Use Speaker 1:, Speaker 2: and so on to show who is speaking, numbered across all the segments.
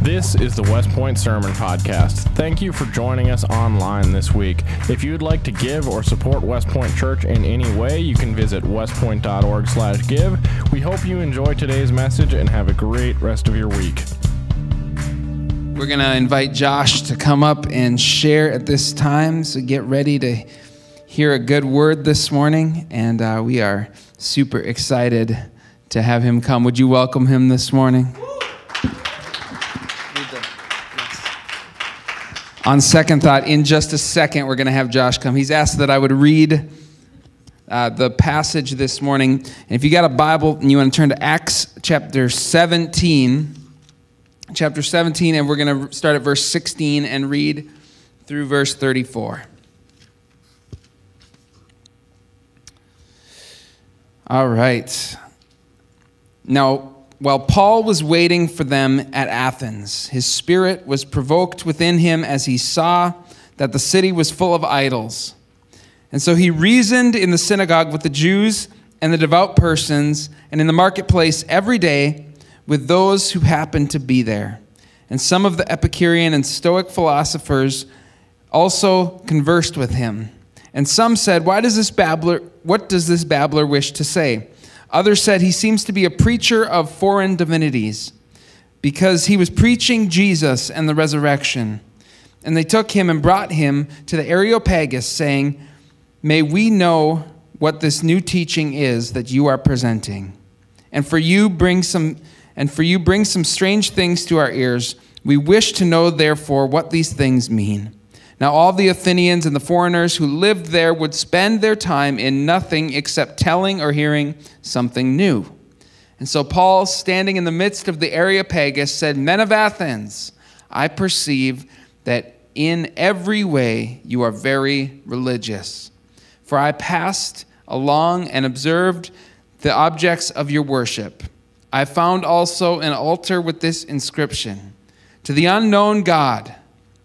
Speaker 1: This is the West Point Sermon Podcast. Thank you for joining us online this week. If you would like to give or support West Point Church in any way, you can visit westpoint.org/give. We hope you enjoy today's message and have a great rest of your week.
Speaker 2: We're going to invite Josh to come up and share at this time, so get ready to hear a good word this morning, and we are super excited to have him come. Would you welcome him this morning? On second thought, in just a second, we're going to have Josh come. He's asked that I would read the passage this morning. And if you got a Bible and you want to turn to Acts chapter 17, and we're going to start at verse 16 and read through verse 34. All right. Now, while Paul was waiting for them at Athens, his spirit was provoked within him as he saw that the city was full of idols. And so he reasoned in the synagogue with the Jews and the devout persons, and in the marketplace every day with those who happened to be there. And some of the Epicurean and Stoic philosophers also conversed with him. And some said, what does this babbler wish to say? Others said, he seems to be a preacher of foreign divinities, because he was preaching Jesus and the resurrection. And they took him and brought him to the Areopagus, saying, may we know what this new teaching is that you are presenting. And for you bring some strange things to our ears. We wish to know, therefore, what these things mean. Now all the Athenians and the foreigners who lived there would spend their time in nothing except telling or hearing something new. And so Paul, standing in the midst of the Areopagus, said, men of Athens, I perceive that in every way you are very religious. For I passed along and observed the objects of your worship. I found also an altar with this inscription, to the unknown God.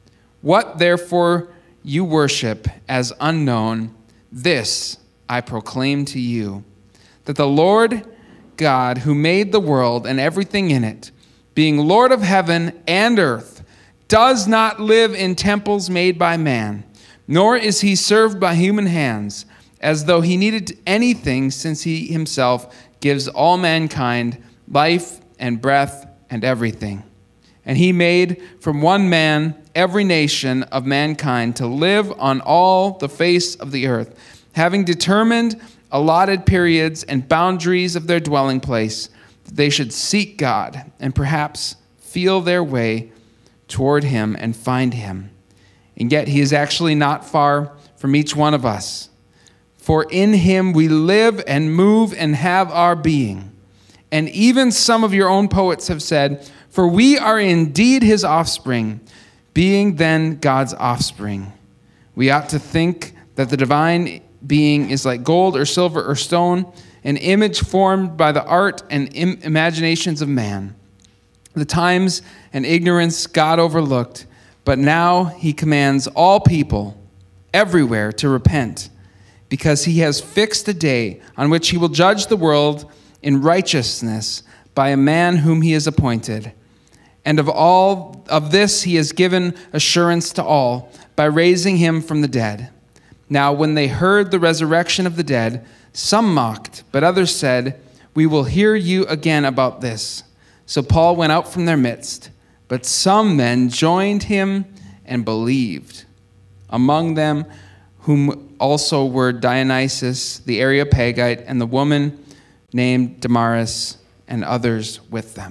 Speaker 2: What therefore you worship as unknown, this I proclaim to you, that the Lord God who made the world and everything in it, being Lord of heaven and earth, does not live in temples made by man, nor is he served by human hands, as though he needed anything, since he himself gives all mankind life and breath and everything. And he made from one man every nation of mankind to live on all the face of the earth, having determined allotted periods and boundaries of their dwelling place, that they should seek God and perhaps feel their way toward him and find him. And yet he is actually not far from each one of us. For in him we live and move and have our being. And even some of your own poets have said, for we are indeed his offspring, being then God's offspring. We ought to think that the divine being is like gold or silver or stone, an image formed by the art and imaginations of man. The times and ignorance God overlooked, but now he commands all people everywhere to repent, because he has fixed a day on which he will judge the world in righteousness by a man whom he has appointed. And of all of this he has given assurance to all by raising him from the dead. Now when they heard the resurrection of the dead, some mocked, but others said, we will hear you again about this. So Paul went out from their midst, but some men joined him and believed. Among them whom also were Dionysius the Areopagite and the woman named Damaris, and others with them.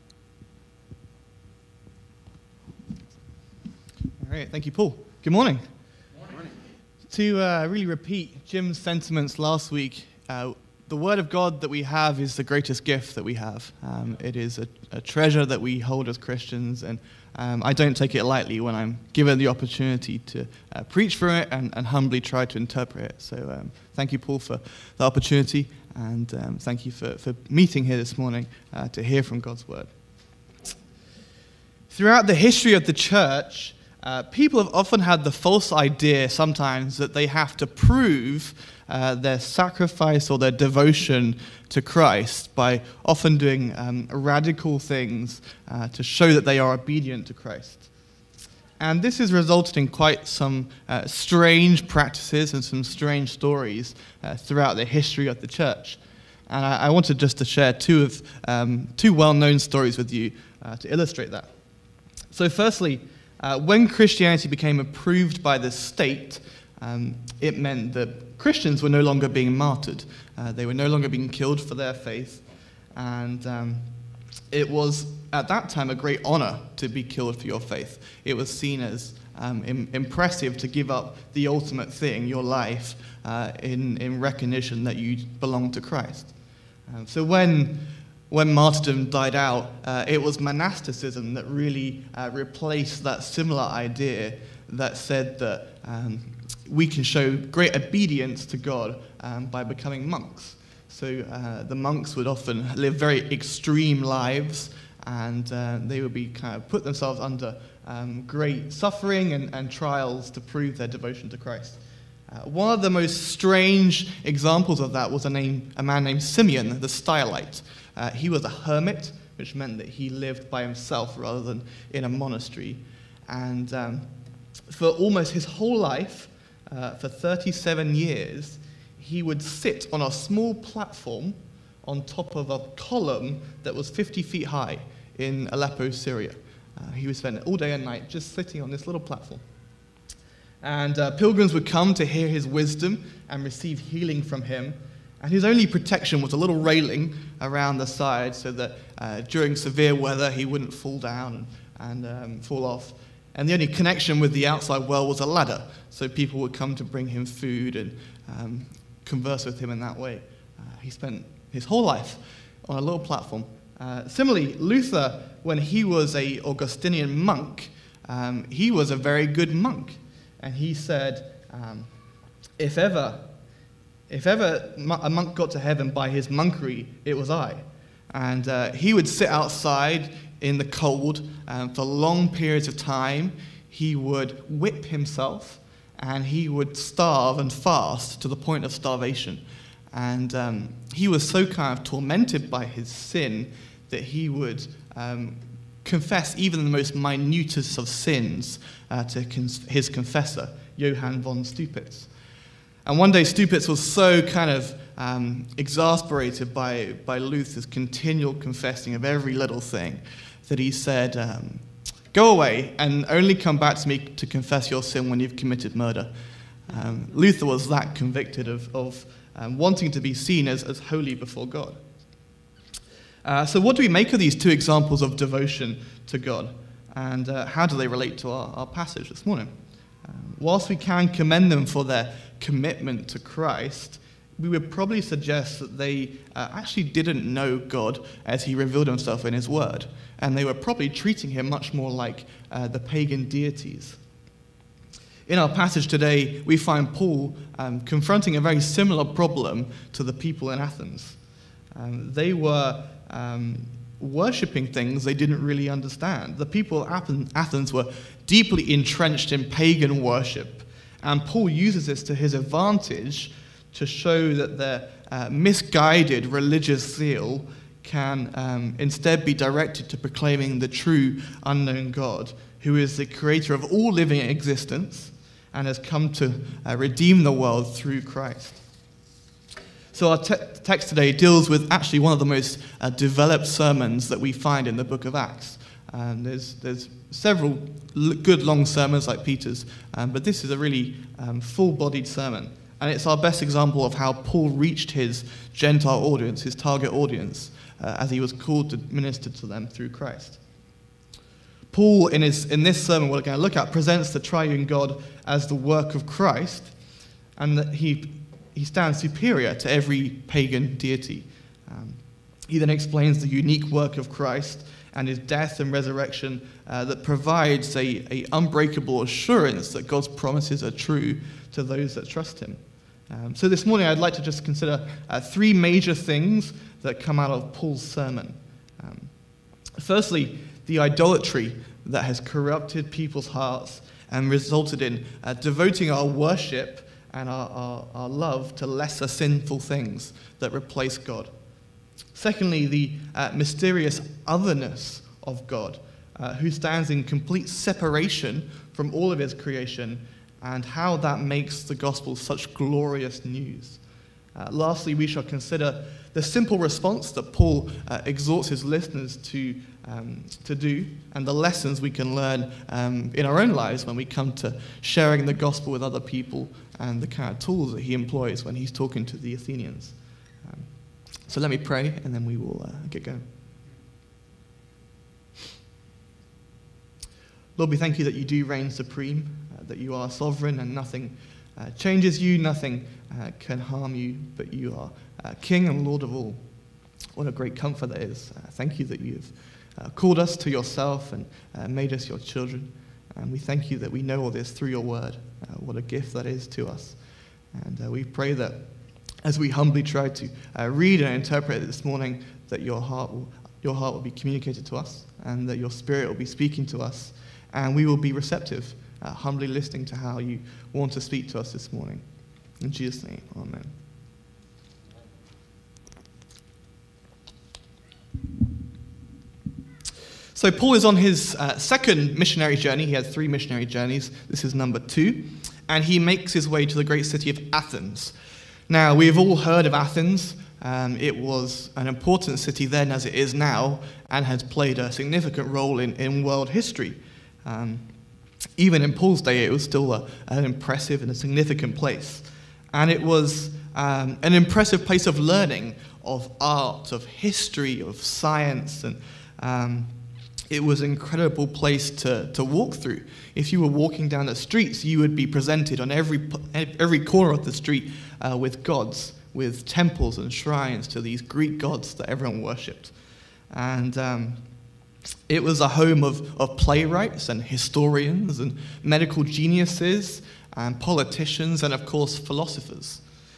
Speaker 3: All right, thank you, Paul. Good morning. Good morning. To really repeat Jim's sentiments last week, the Word of God that we have is the greatest gift that we have. It is a treasure that we hold as Christians, and I don't take it lightly when I'm given the opportunity to preach from it and humbly try to interpret it. So thank you, Paul, for the opportunity, and thank you for meeting here this morning to hear from God's Word. Throughout the history of the church, people have often had the false idea sometimes that they have to prove their sacrifice or their devotion to Christ by often doing radical things to show that they are obedient to Christ. And this has resulted in quite some strange practices and some strange stories throughout the history of the church. And I wanted just to share two well-known stories with you to illustrate that. So firstly, when Christianity became approved by the state, it meant that Christians were no longer being martyred. They were no longer being killed for their faith. And it was, at that time, a great honor to be killed for your faith. It was seen as impressive to give up the ultimate thing, your life, in recognition that you belong to Christ. So when martyrdom died out, it was monasticism that really replaced that similar idea that said that we can show great obedience to God by becoming monks. So the monks would often live very extreme lives, and they would be kind of put themselves under great suffering and trials to prove their devotion to Christ. One of the most strange examples of that was a man named Simeon the Stylite. He was a hermit, which meant that he lived by himself rather than in a monastery. And for almost his whole life, for 37 years, he would sit on a small platform on top of a column that was 50 feet high in Aleppo, Syria. He would spend all day and night just sitting on this little platform. And pilgrims would come to hear his wisdom and receive healing from him. And his only protection was a little railing around the side so that during severe weather he wouldn't fall down and fall off. And the only connection with the outside world was a ladder, so people would come to bring him food and converse with him in that way. He spent his whole life on a little platform. Similarly, Luther, when he was an Augustinian monk, he was a very good monk. And he said, if ever a monk got to heaven by his monkery, it was I. And he would sit outside in the cold for long periods of time. He would whip himself, and he would starve and fast to the point of starvation. And he was so kind of tormented by his sin that he would confess even the most minutest of sins to his confessor, Johann von Stupitz. And one day Stupitz was so kind of exasperated by Luther's continual confessing of every little thing that he said, go away and only come back to me to confess your sin when you've committed murder. Luther was that convicted of wanting to be seen as holy before God. So what do we make of these two examples of devotion to God? And how do they relate to our passage this morning? Whilst we can commend them for their commitment to Christ, we would probably suggest that they actually didn't know God as he revealed himself in his word. And they were probably treating him much more like the pagan deities. In our passage today, we find Paul confronting a very similar problem to the people in Athens. They were worshipping things they didn't really understand. The people of Athens were deeply entrenched in pagan worship, and Paul uses this to his advantage to show that their misguided religious zeal can instead be directed to proclaiming the true unknown God, who is the creator of all living existence and has come to redeem the world through Christ. So our text today deals with actually one of the most developed sermons that we find in the book of Acts. There's several good long sermons like Peter's, but this is a really full-bodied sermon. And it's our best example of how Paul reached his Gentile audience, his target audience, as he was called to minister to them through Christ. Paul, in this sermon we're going to look at, presents the triune God as the work of Christ, and that he stands superior to every pagan deity. He then explains the unique work of Christ and his death and resurrection that provides a unbreakable assurance that God's promises are true to those that trust him. So this morning I'd like to just consider three major things that come out of Paul's sermon. Firstly, the idolatry that has corrupted people's hearts and resulted in devoting our worship and our love to lesser sinful things that replace God. Secondly, the mysterious otherness of God, who stands in complete separation from all of his creation, and how that makes the gospel such glorious news. Lastly, we shall consider the simple response that Paul exhorts his listeners to do, and the lessons we can learn in our own lives when we come to sharing the gospel with other people, and the kind of tools that he employs when he's talking to the Athenians. So let me pray, and then we will get going. Lord, we thank you that you do reign supreme, that you are sovereign and nothing changes you, nothing can harm you, but you are King and Lord of all. What a great comfort that is. Thank you that you've called us to yourself and made us your children. And we thank you that we know all this through your word. What a gift that is to us. And we pray that as we humbly try to read and interpret it this morning, that your heart will be communicated to us, and that your spirit will be speaking to us, and we will be receptive, humbly listening to how you want to speak to us this morning. In Jesus' name, amen. So Paul is on his second missionary journey. He had 3 missionary journeys. This is number 2. And he makes his way to the great city of Athens. Now, we've all heard of Athens. It was an important city then as it is now, and has played a significant role in world history. Even in Paul's day, it was still an impressive and a significant place. And it was an impressive place of learning, of art, of history, of science, and it was an incredible place to walk through. If you were walking down the streets, you would be presented on every corner of the street with gods, with temples and shrines to these Greek gods that everyone worshipped. And it was a home of playwrights and historians and medical geniuses and politicians and, of course, philosophers.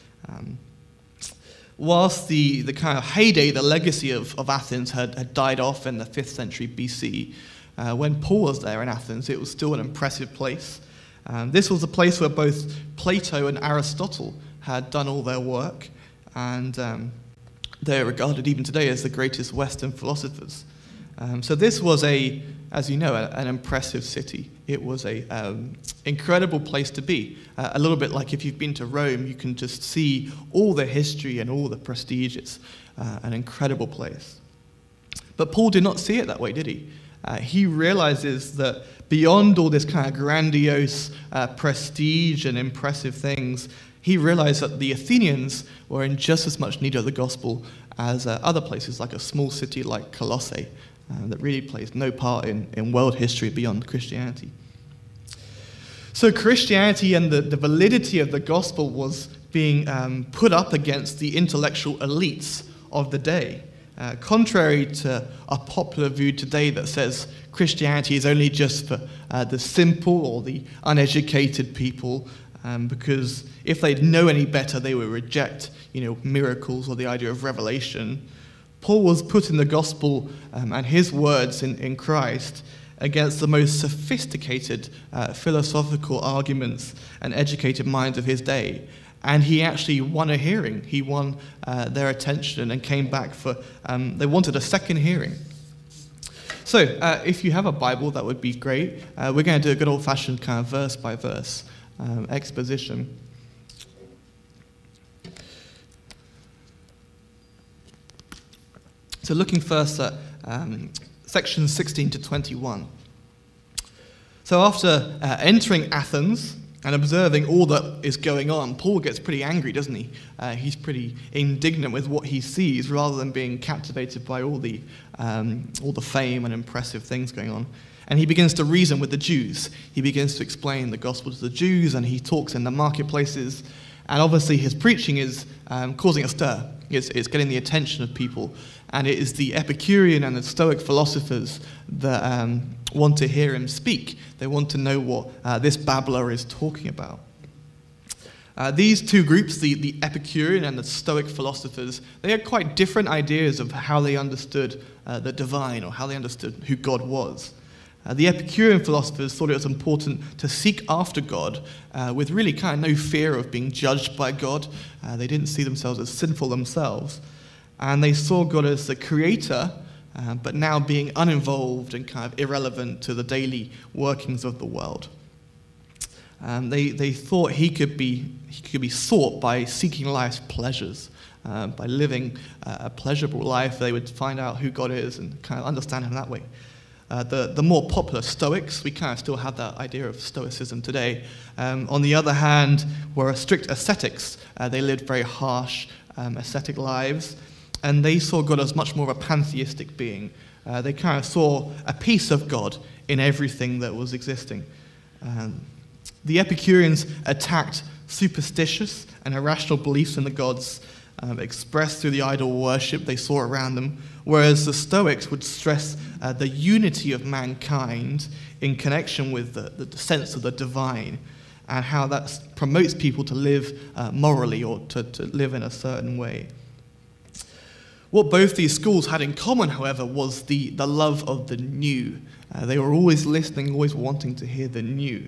Speaker 3: Whilst the kind of heyday, the legacy of Athens had died off in the 5th century BC, when Paul was there in Athens, it was still an impressive place. This was a place where both Plato and Aristotle had done all their work, and they're regarded even today as the greatest Western philosophers. So this was as you know, an impressive city. It was an incredible place to be. A little bit like if you've been to Rome, you can just see all the history and all the prestige. It's an incredible place. But Paul did not see it that way, did he? He realizes that beyond all this kind of grandiose prestige and impressive things, he realized that the Athenians were in just as much need of the gospel as other places, like a small city like Colossae, that really plays no part in world history beyond Christianity. So Christianity and the validity of the gospel was being put up against the intellectual elites of the day. Contrary to a popular view today that says Christianity is only just for the simple or the uneducated people, because if they'd know any better, they would reject, miracles or the idea of revelation. Paul was putting the gospel and his words in Christ against the most sophisticated philosophical arguments and educated minds of his day. And he actually won a hearing. He won their attention and came back for, they wanted a second hearing. So if you have a Bible, that would be great. We're going to do a good old-fashioned kind of verse-by-verse exposition. So looking first at sections 16 to 21. So after entering Athens and observing all that is going on, Paul gets pretty angry, doesn't he? He's pretty indignant with what he sees, rather than being captivated by all the fame and impressive things going on. And he begins to reason with the Jews. He begins to explain the gospel to the Jews, and he talks in the marketplaces. And obviously his preaching is causing a stir. It's getting the attention of people. And it is the Epicurean and the Stoic philosophers that want to hear him speak. They want to know what this babbler is talking about. These two groups, the Epicurean and the Stoic philosophers, they had quite different ideas of how they understood the divine, or how they understood who God was. The Epicurean philosophers thought it was important to seek after God with really kind of no fear of being judged by God. They didn't see themselves as sinful themselves. And they saw God as the creator, but now being uninvolved and kind of irrelevant to the daily workings of the world. They thought he could be sought by seeking life's pleasures. By living a pleasurable life, they would find out who God is and kind of understand him that way. The more popular Stoics, we kind of still have that idea of Stoicism today. On the other hand, were strict ascetics. They lived very harsh ascetic lives, and they saw God as much more of a pantheistic being. They kind of saw a piece of God in everything that was existing. The Epicureans attacked superstitious and irrational beliefs in the gods expressed through the idol worship they saw around them, whereas the Stoics would stress the unity of mankind in connection with the sense of the divine and how that promotes people to live morally or to live in a certain way. What both these schools had in common, however, was the love of the new. They were always listening, always wanting to hear the new.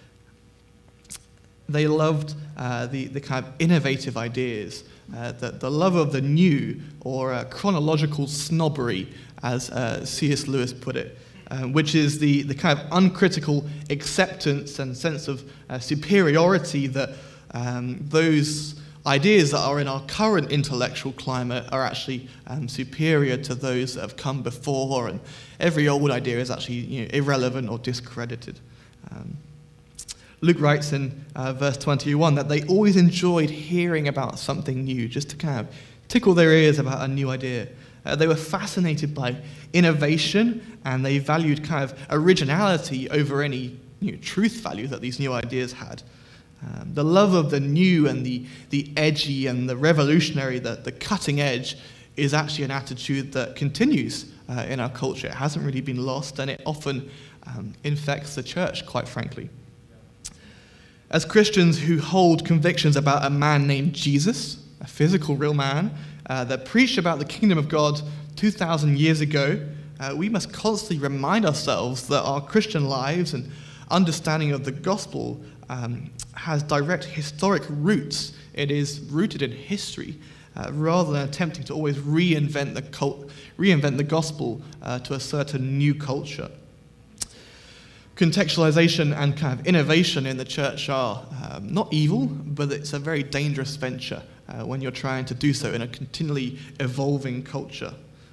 Speaker 3: They loved the kind of innovative ideas, the love of the new, or chronological snobbery, as C.S. Lewis put it, which is the kind of uncritical acceptance and sense of superiority that those ideas that are in our current intellectual climate are actually superior to those that have come before, and every old idea is actually irrelevant or discredited. Luke writes in verse 21 that they always enjoyed hearing about something new, just to kind of tickle their ears about a new idea. They were fascinated by innovation, and they valued kind of originality over any truth value that these new ideas had. The love of the new and the edgy and the revolutionary, the cutting edge, is actually an attitude that continues in our culture. It hasn't really been lost, and it often infects the church, quite frankly. As Christians who hold convictions about a man named Jesus, a physical real man, that preached about the kingdom of God 2,000 years ago, we must constantly remind ourselves that our Christian lives and understanding of the gospel has direct historic roots. It is rooted in history, rather than attempting to always reinvent the gospel to a certain new culture. Contextualization and kind of innovation in the church are not evil, but it's a very dangerous venture when you're trying to do so in a continually evolving culture.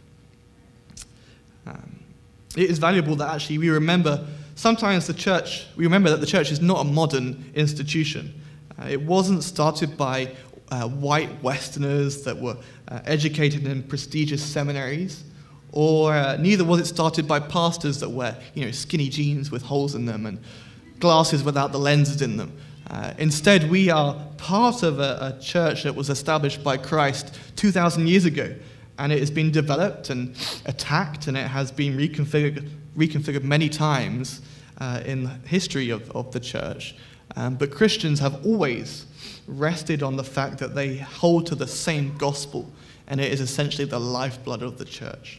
Speaker 3: It is valuable that actually we remember that the church is not a modern institution. It wasn't started by white Westerners that were educated in prestigious seminaries, or neither was it started by pastors that wear skinny jeans with holes in them and glasses without the lenses in them. Instead, we are part of a church that was established by Christ 2,000 years ago, and it has been developed and attacked, and it has been reconfigured many times in the history of the church. But Christians have always rested on the fact that they hold to the same gospel, and it is essentially the lifeblood of the church.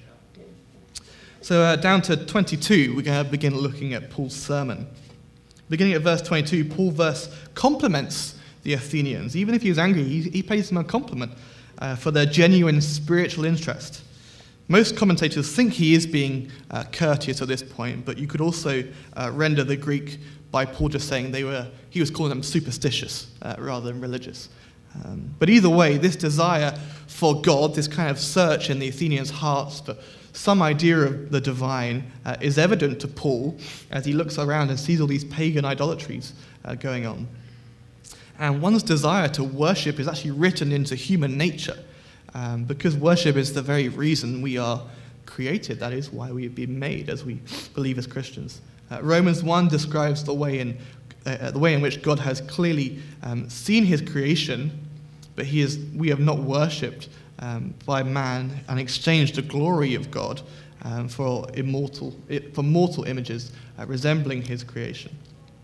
Speaker 3: So down to 22, we're going to begin looking at Paul's sermon. Beginning at verse 22, Paul compliments the Athenians. Even if he was angry, he pays them a compliment for their genuine spiritual interest. Most commentators think he is being courteous at this point, but you could also render the Greek by Paul just saying he was calling them superstitious rather than religious. But either way, this desire for God, this kind of search in the Athenians' hearts for some idea of the divine, is evident to Paul as he looks around and sees all these pagan idolatries going on. And one's desire to worship is actually written into human nature, because worship is the very reason we are created. That is why we have been made, as we believe as Christians. Romans 1 describes the way in which God has clearly seen his creation, but we have not worshipped by man and exchanged the glory of God for mortal images resembling his creation.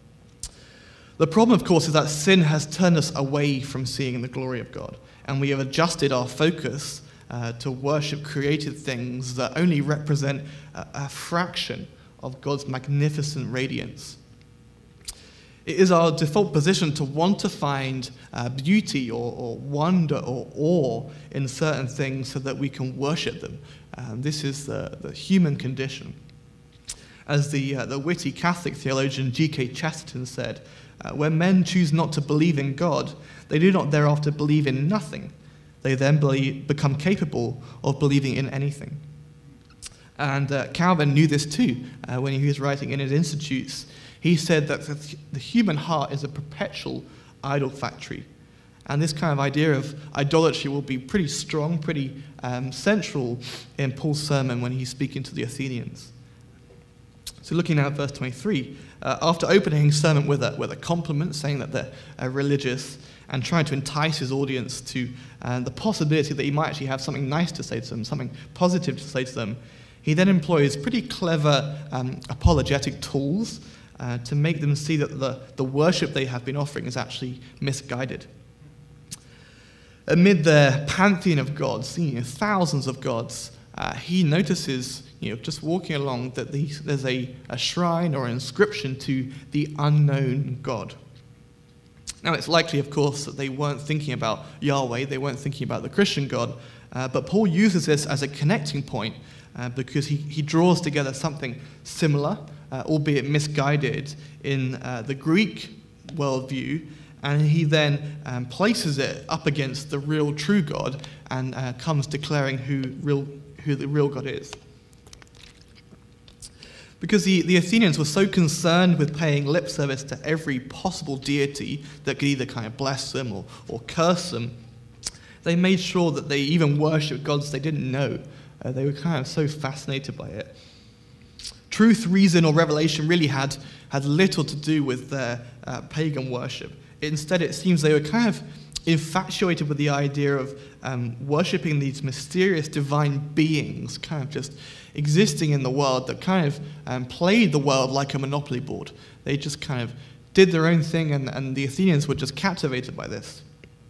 Speaker 3: The problem, of course, is that sin has turned us away from seeing the glory of God, and we have adjusted our focus to worship created things that only represent a fraction of God's magnificent radiance. It is our default position to want to find beauty or wonder or awe in certain things so that we can worship them. This is the human condition. As the witty Catholic theologian G.K. Chesterton said, when men choose not to believe in God, they do not thereafter believe in nothing. They then become capable of believing in anything. And Calvin knew this too when he was writing in his Institutes. He said that the human heart is a perpetual idol factory. And this kind of idea of idolatry will be pretty strong, pretty central in Paul's sermon when he's speaking to the Athenians. So looking now at verse 23, after opening his sermon with a compliment, saying that they're religious, and trying to entice his audience to the possibility that he might actually have something nice to say to them, something positive to say to them, he then employs pretty clever apologetic tools to make them see that the worship they have been offering is actually misguided. Amid their pantheon of gods, thousands of gods, he notices, just walking along, that there's a shrine or an inscription to the unknown God. Now, it's likely, of course, that they weren't thinking about Yahweh, they weren't thinking about the Christian God, but Paul uses this as a connecting point because he draws together something similar, albeit misguided, in the Greek worldview, and he then places it up against the real true God and comes declaring who the real God is. Because the Athenians were so concerned with paying lip service to every possible deity that could either kind of bless them or curse them, they made sure that they even worshipped gods they didn't know. They were kind of so fascinated by it. Truth, reason, or revelation really had little to do with their pagan worship. Instead, it seems they were kind of infatuated with the idea of worshipping these mysterious divine beings, kind of just existing in the world that kind of played the world like a Monopoly board. They just kind of did their own thing, and the Athenians were just captivated by this.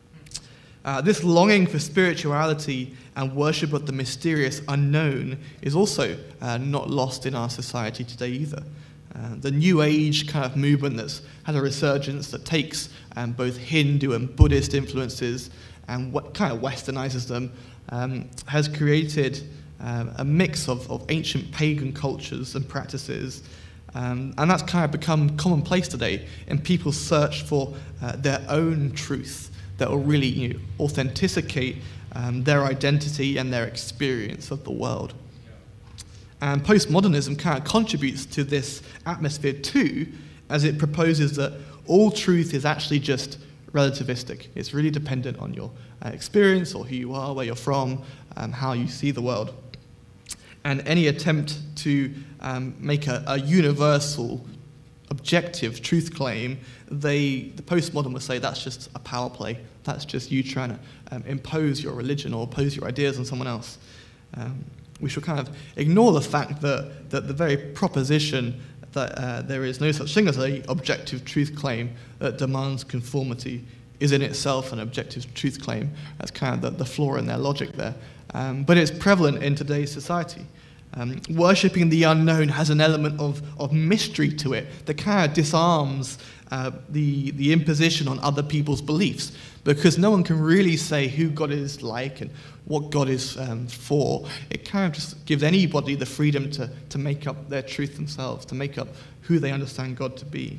Speaker 3: This longing for spirituality and worship of the mysterious unknown is also not lost in our society today either. The New Age kind of movement that's had a resurgence that takes both Hindu and Buddhist influences and what kind of westernizes them has created a mix of ancient pagan cultures and practices, and that's kind of become commonplace today in people's search for their own truth that will really authenticate their identity and their experience of the world. And postmodernism kind of contributes to this atmosphere too, as it proposes that all truth is actually just relativistic. It's really dependent on your experience or who you are, where you're from, how you see the world. And any attempt to make a universal, objective truth claim, the postmodern would say that's just a power play. That's just you trying to impose your religion or impose your ideas on someone else. We should kind of ignore the fact that the very proposition that there is no such thing as an objective truth claim that demands conformity is in itself an objective truth claim. That's kind of the flaw in their logic there. But it's prevalent in today's society. Worshipping the unknown has an element of mystery to it that kind of disarms the imposition on other people's beliefs, because no one can really say who God is like and what God is for. It kind of just gives anybody the freedom to make up their truth themselves, to make up who they understand God to be.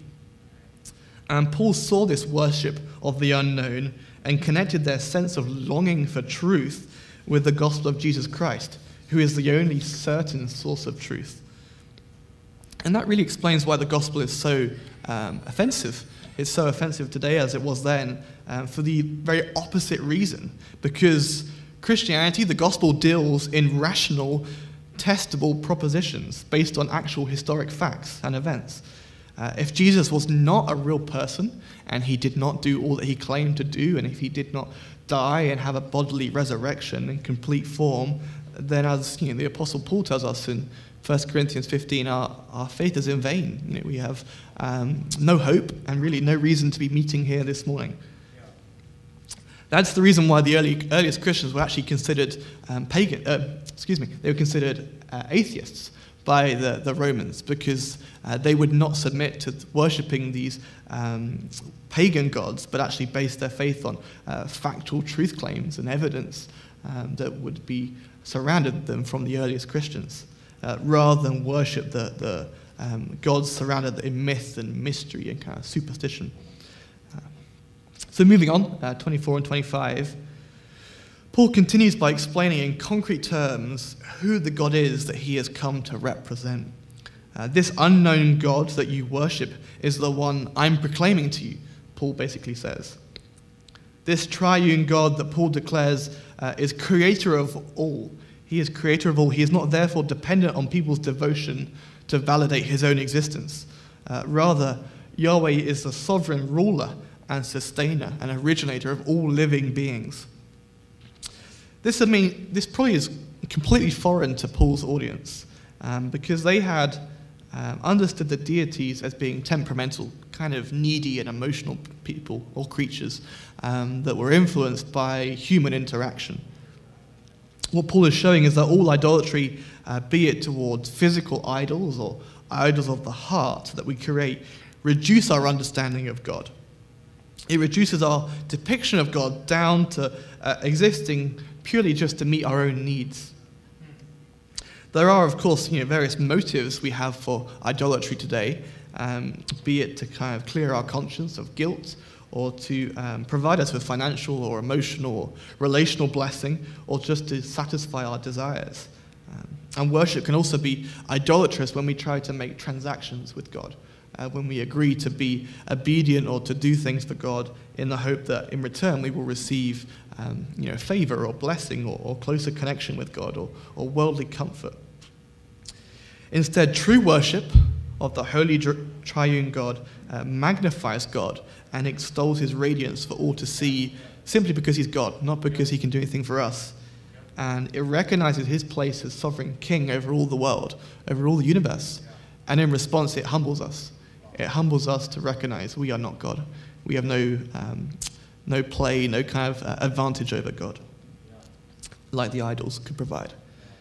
Speaker 3: And Paul saw this worship of the unknown and connected their sense of longing for truth with the gospel of Jesus Christ, who is the only certain source of truth. And that really explains why the gospel is so offensive. It's so offensive today as it was then, for the very opposite reason. Because Christianity, the gospel, deals in rational, testable propositions based on actual historic facts and events. If Jesus was not a real person, and he did not do all that he claimed to do, and if he did not die and have a bodily resurrection in complete form, then as the Apostle Paul tells us in 1 Corinthians 15, our faith is in vain. We have no hope and really no reason to be meeting here this morning. That's the reason why the earliest Christians were actually considered they were considered atheists. by the Romans, because they would not submit to worshipping these pagan gods, but actually base their faith on factual truth claims and evidence that would be surrounded them from the earliest Christians, rather than worship the gods surrounded in myth and mystery and kind of superstition. So moving on, 24 and 25, Paul continues by explaining in concrete terms who the God is that he has come to represent. This unknown God that you worship is the one I'm proclaiming to you, Paul basically says. This triune God that Paul declares is creator of all. He is creator of all. He is not therefore dependent on people's devotion to validate his own existence. Rather, Yahweh is the sovereign ruler and sustainer and originator of all living beings. This probably is completely foreign to Paul's audience, because they had understood the deities as being temperamental, kind of needy and emotional people or creatures that were influenced by human interaction. What Paul is showing is that all idolatry, be it towards physical idols or idols of the heart that we create, reduce our understanding of God. It reduces our depiction of God down to existing purely just to meet our own needs. There are, of course, various motives we have for idolatry today, be it to kind of clear our conscience of guilt, or to provide us with financial or emotional or relational blessing, or just to satisfy our desires. And worship can also be idolatrous when we try to make transactions with God, when we agree to be obedient or to do things for God in the hope that in return we will receive favor or blessing or closer connection with God or worldly comfort. Instead, true worship of the holy triune God magnifies God and extols his radiance for all to see, simply because he's God, not because he can do anything for us. And it recognizes his place as sovereign king over all the world, over all the universe. And in response, it humbles us. It humbles us to recognize we are not God. We have no play, no kind of advantage over God, like the idols could provide.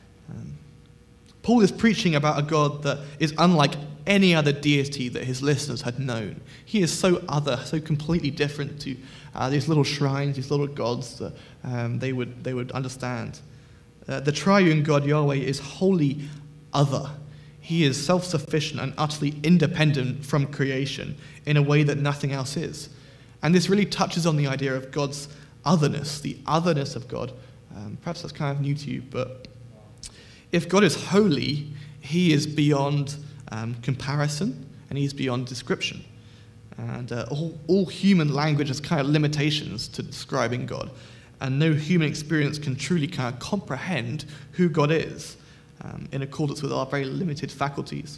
Speaker 3: Paul is preaching about a God that is unlike any other deity that his listeners had known. He is so other, so completely different to these little shrines, these little gods that they would understand. The triune God Yahweh is wholly other. He is self-sufficient and utterly independent from creation in a way that nothing else is. And this really touches on the idea of God's otherness, the otherness of God. Perhaps that's kind of new to you, but if God is holy, he is beyond comparison, and he's beyond description. And all human language has kind of limitations to describing God, and no human experience can truly kind of comprehend who God is in accordance with our very limited faculties.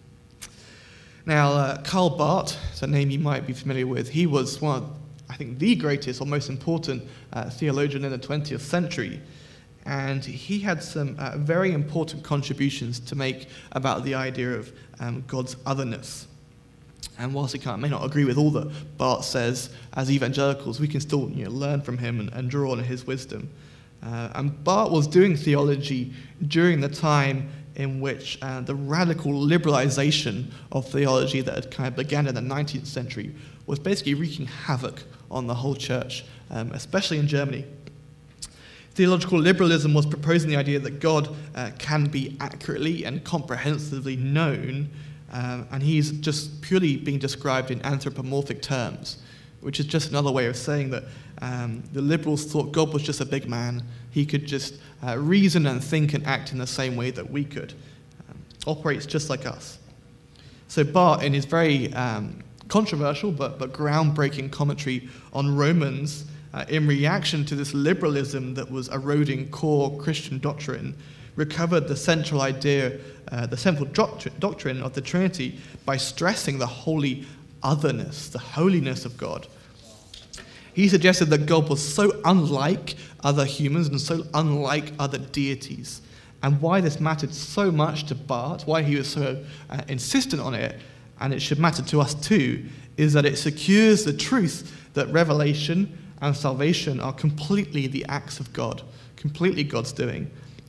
Speaker 3: Now, Karl Barth is a name you might be familiar with. He was one of, I think, the greatest or most important theologian in the 20th century. And he had some very important contributions to make about the idea of God's otherness. And whilst we may not agree with all that Barth says as evangelicals, we can still learn from him and draw on his wisdom. And Barth was doing theology during the time in which the radical liberalization of theology that had kind of began in the 19th century was basically wreaking havoc on the whole church, especially in Germany. Theological liberalism was proposing the idea that God can be accurately and comprehensively known, and he's just purely being described in anthropomorphic terms, which is just another way of saying that the liberals thought God was just a big man. He could just reason and think and act in the same way that we could. Operates just like us. So Barth, in his very controversial but groundbreaking commentary on Romans, in reaction to this liberalism that was eroding core Christian doctrine, recovered the central idea, the central doctrine of the Trinity by stressing the holy otherness, the holiness of God. He suggested that God was so unlike other humans and so unlike other deities. And why this mattered so much to Barth, why he was so insistent on it, and it should matter to us too, is that it secures the truth that revelation and salvation are completely the acts of God, completely God's doing.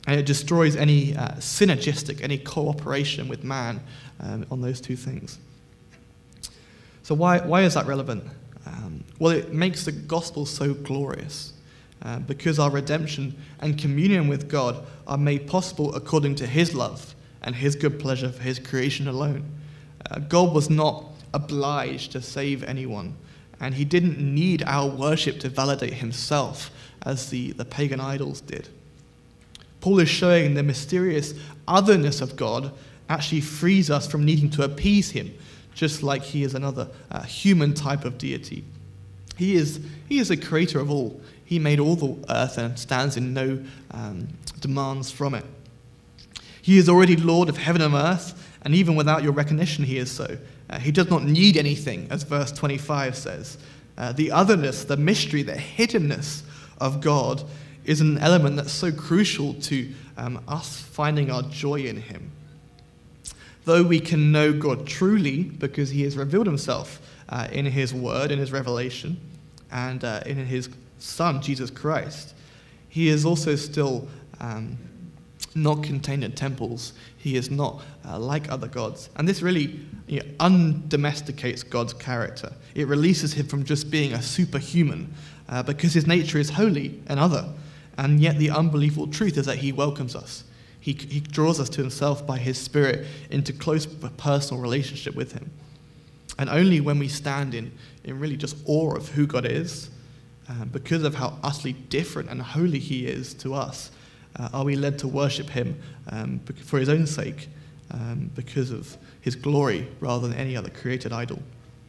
Speaker 3: And it destroys any synergistic, any cooperation with man on those two things. So why is that relevant? Well, it makes the gospel so glorious because our redemption and communion with God are made possible according to his love and his good pleasure for his creation alone. God was not obliged to save anyone, and he didn't need our worship to validate himself as the pagan idols did. Paul is showing the mysterious otherness of God actually frees us from needing to appease him, just like he is another human type of deity. He is the creator of all. He made all the earth and stands in no demands from it. He is already Lord of heaven and earth, and even without your recognition, he is so. He does not need anything, as verse 25 says. The otherness, the mystery, the hiddenness of God is an element that's so crucial to us finding our joy in him. Though we can know God truly because he has revealed himself in his word, in his revelation, and in his Son, Jesus Christ, he is also still not contained in temples. He is not like other gods. And this really undomesticates God's character. It releases him from just being a superhuman because his nature is holy and other. And yet the unbelievable truth is that he welcomes us. He draws us to himself by his Spirit into close personal relationship with him. And only when we stand in really just awe of who God is, because of how utterly different and holy he is to us, are we led to worship him for his own sake, because of his glory rather than any other created idol.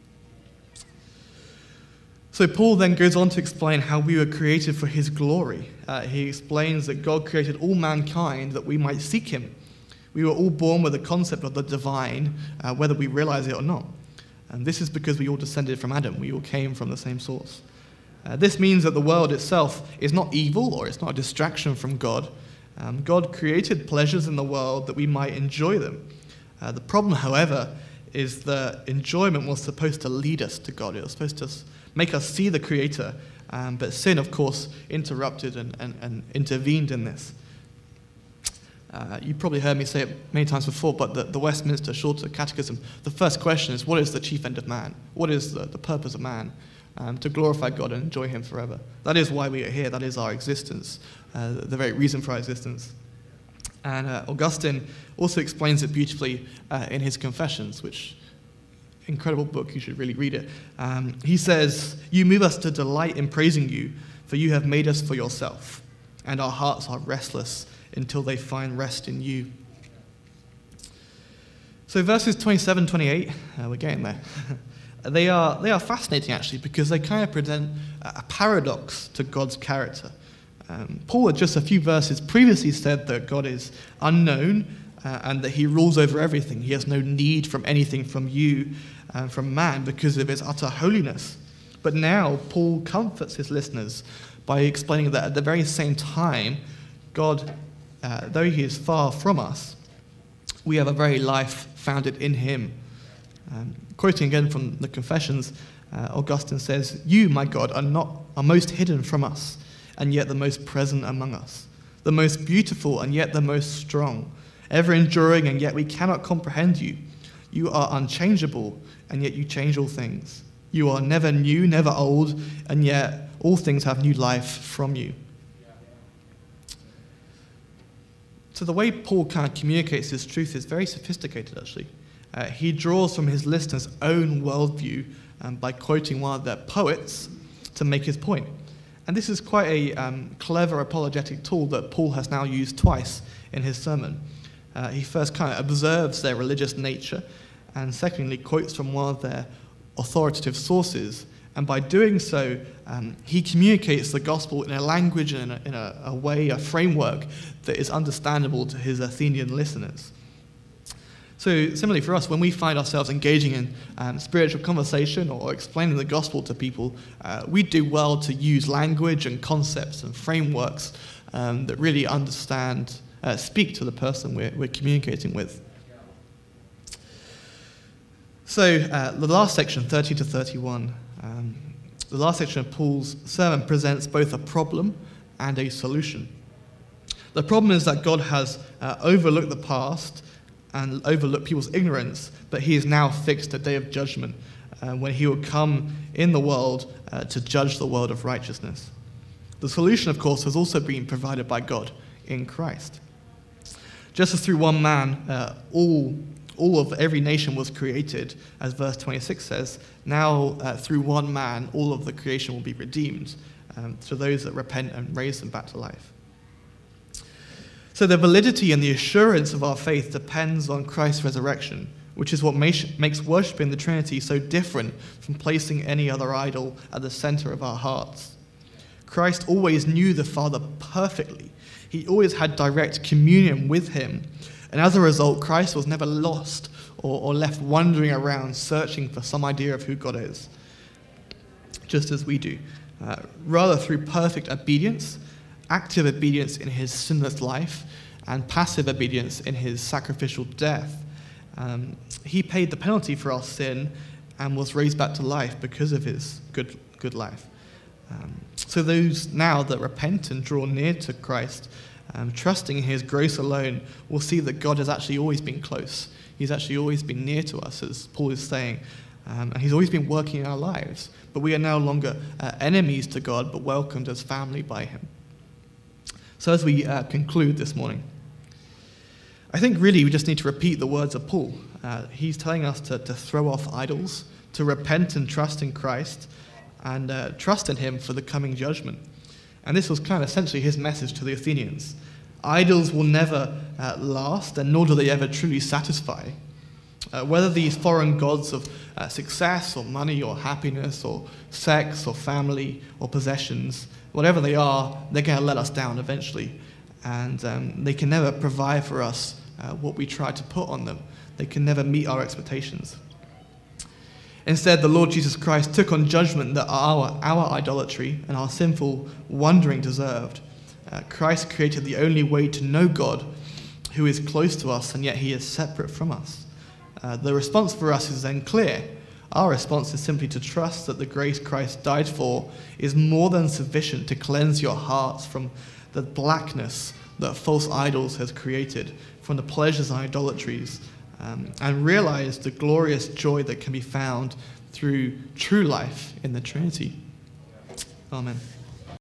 Speaker 3: So Paul then goes on to explain how we were created for his glory. He explains that God created all mankind that we might seek him. We were all born with a concept of the divine, whether we realize it or not. And this is because we all descended from Adam. We all came from the same source. This means that the world itself is not evil or it's not a distraction from God. God created pleasures in the world that we might enjoy them. The problem, however, is that enjoyment was supposed to lead us to God. It was supposed to make us see the Creator, but sin, of course, interrupted and intervened in this. You've probably heard me say it many times before, but the Westminster Shorter Catechism, the first question is, what is the chief end of man? What is the purpose of man? To glorify God and enjoy him forever. That is why we are here. That is our existence, the very reason for our existence. And Augustine also explains it beautifully in his Confessions, which incredible book, you should really read it. He says, "You move us to delight in praising you, for you have made us for yourself, and our hearts are restless until they find rest in you." So verses 27, 28, we're getting there. They are fascinating, actually, because they kind of present a paradox to God's character. Paul had just a few verses previously said that God is unknown and that he rules over everything. He has no need from anything from you and from man because of his utter holiness. But now Paul comforts his listeners by explaining that at the very same time, God, though he is far from us, we have a very life founded in him. Quoting again from the Confessions, Augustine says, "You, my God, are most hidden from us, and yet the most present among us, the most beautiful, and yet the most strong, ever enduring, and yet we cannot comprehend you. You are unchangeable, and yet you change all things. You are never new, never old, and yet all things have new life from you." So the way Paul kind of communicates this truth is very sophisticated, actually. He draws from his listeners' own worldview by quoting one of their poets to make his point. And this is quite a clever apologetic tool that Paul has now used twice in his sermon. He first kind of observes their religious nature, and secondly quotes from one of their authoritative sources. And by doing so, he communicates the gospel in a language and in a way, a framework that is understandable to his Athenian listeners. So similarly for us, when we find ourselves engaging in spiritual conversation or explaining the gospel to people, we do well to use language and concepts and frameworks that really speak to the person we're communicating with. So the last section, 30 to 31, the last section of Paul's sermon presents both a problem and a solution. The problem is that God has overlooked the past and overlooked people's ignorance, but he has now fixed a day of judgment when he will come in the world to judge the world of righteousness. The solution, of course, has also been provided by God in Christ. Just as through one man, all of every nation was created, as verse 26 says, now through one man, all of the creation will be redeemed to those that repent and raise them back to life. So the validity and the assurance of our faith depends on Christ's resurrection, which is what makes worshiping the Trinity so different from placing any other idol at the center of our hearts. Christ always knew the Father perfectly. He always had direct communion with him. And as a result, Christ was never lost or left wandering around searching for some idea of who God is, just as we do. Rather, through perfect obedience, active obedience in his sinless life, and passive obedience in his sacrificial death, he paid the penalty for our sin and was raised back to life because of his good life. So those now that repent and draw near to Christ, trusting in his grace alone, will see that God has actually always been close. He's actually always been near to us, as Paul is saying, and he's always been working in our lives. But we are no longer enemies to God, but welcomed as family by him. So as we conclude this morning, I think really we just need to repeat the words of Paul. He's telling us to throw off idols, to repent and trust in Christ, and trust in him for the coming judgment. And this was kind of essentially his message to the Athenians. Idols will never last, and nor do they ever truly satisfy. Whether these foreign gods of success or money or happiness or sex or family or possessions, whatever they are, they're going to let us down eventually. And they can never provide for us what we try to put on them. They can never meet our expectations. Instead, the Lord Jesus Christ took on judgment that our idolatry and our sinful wandering deserved. Christ created the only way to know God, who is close to us, and yet he is separate from us. The response for us is then clear. Our response is simply to trust that the grace Christ died for is more than sufficient to cleanse your hearts from the blackness that false idols has created, from the pleasures and idolatries, and realize the glorious joy that can be found through true life in the Trinity. Amen.